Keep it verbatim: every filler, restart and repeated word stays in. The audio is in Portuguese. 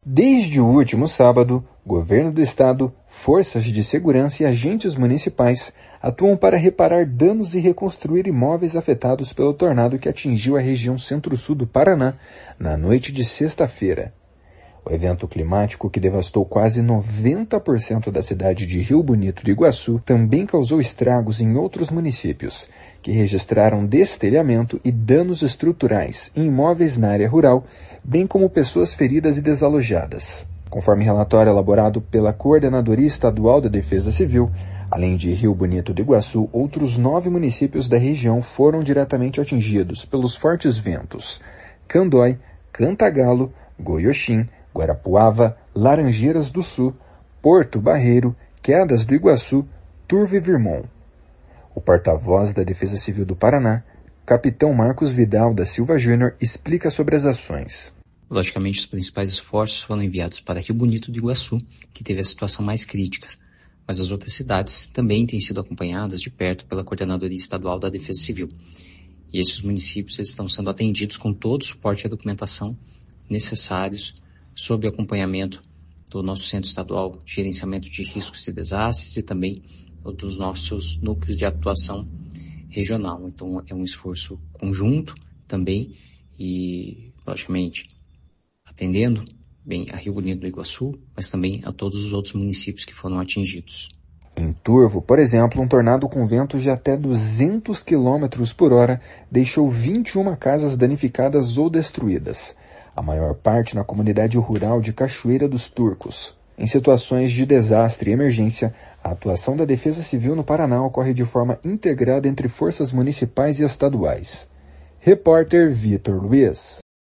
Desde o último sábado, governo do estado, forças de segurança e agentes municipais atuam para reparar danos e reconstruir imóveis afetados pelo tornado que atingiu a região centro-sul do Paraná na noite de sexta-feira. O evento climático, que devastou quase noventa por cento da cidade de Rio Bonito do Iguaçu, também causou estragos em outros municípios, que registraram destelhamento e danos estruturais em imóveis na área rural, bem como pessoas feridas e desalojadas. Conforme relatório elaborado pela Coordenadoria Estadual da Defesa Civil, além de Rio Bonito do Iguaçu, outros nove municípios da região foram diretamente atingidos pelos fortes ventos: Candói, Cantagalo, Goioxim, Guarapuava, Laranjeiras do Sul, Porto Barreiro, Quedas do Iguaçu, Turvo e Virmont. O porta-voz da Defesa Civil do Paraná, capitão Marcos Vidal da Silva Júnior, explica sobre as ações. Logicamente, os principais esforços foram enviados para Rio Bonito do Iguaçu, que teve a situação mais crítica, mas as outras cidades também têm sido acompanhadas de perto pela Coordenadoria Estadual da Defesa Civil. E esses municípios estão sendo atendidos com todo o suporte e a documentação necessários sob acompanhamento do nosso Centro Estadual de Gerenciamento de Riscos e Desastres e também dos nossos núcleos de atuação regional. Então, é um esforço conjunto também e, logicamente, atendendo bem a Rio Bonito do Iguaçu, mas também a todos os outros municípios que foram atingidos. Em Turvo, por exemplo, um tornado com ventos de até duzentos quilômetros por hora deixou vinte e uma casas danificadas ou destruídas, a maior parte na comunidade rural de Cachoeira dos Turcos. Em situações de desastre e emergência, a atuação da Defesa Civil no Paraná ocorre de forma integrada entre forças municipais e estaduais. Repórter Vitor Luiz.